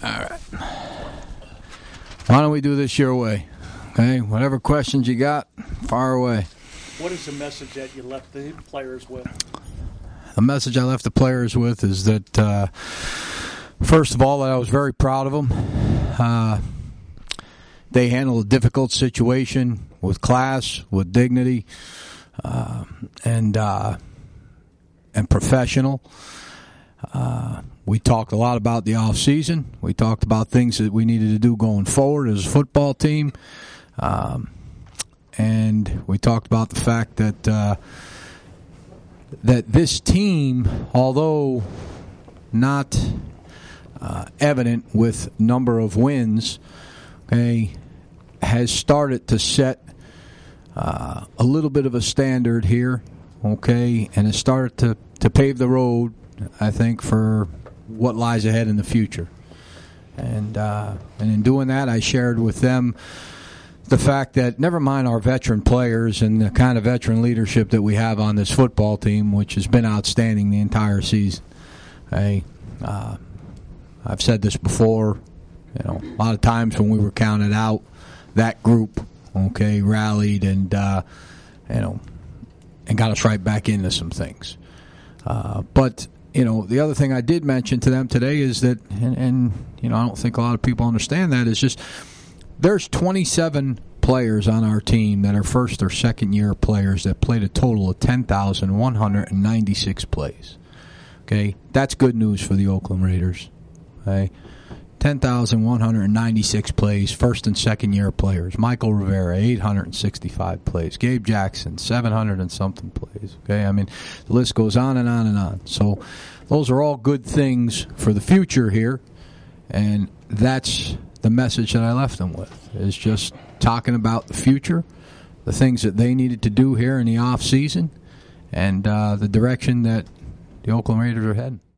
All right. Why don't we do this your way? Okay, whatever questions you got, fire away. What is the message that you left the players with? The message I left the players with is that, first of all, that I was very proud of them. They handled a difficult situation with class, with dignity, and professional. We talked a lot about the off season. We talked about things that we needed to do going forward as a football team. And we talked about the fact that that this team, although not evident with number of wins, okay, has started to set a little bit of a standard here, okay, and has started to pave the road, I think, for what lies ahead in the future. And in doing that, I shared with them the fact that never mind our veteran players and the kind of veteran leadership that we have on this football team, which has been outstanding the entire season. I've said this before, a lot of times when we were counted out, that group, okay, rallied and got us right back into some things. But the other thing I did mention to them today is that, and I don't think a lot of people understand that, is just there's 27 players on our team that are first or second year players that played a total of 10,196 plays. Okay, that's good news for the Oakland Raiders. Okay, 10,196 plays, first and second year players. Michael Rivera, 865 plays. Gabe Jackson, 700 and something plays. Okay, I mean, the list goes on and on and on. So those are all good things for the future here, and that's the message that I left them with, is just talking about the future, the things that they needed to do here in the off season, and the direction that the Oakland Raiders are heading.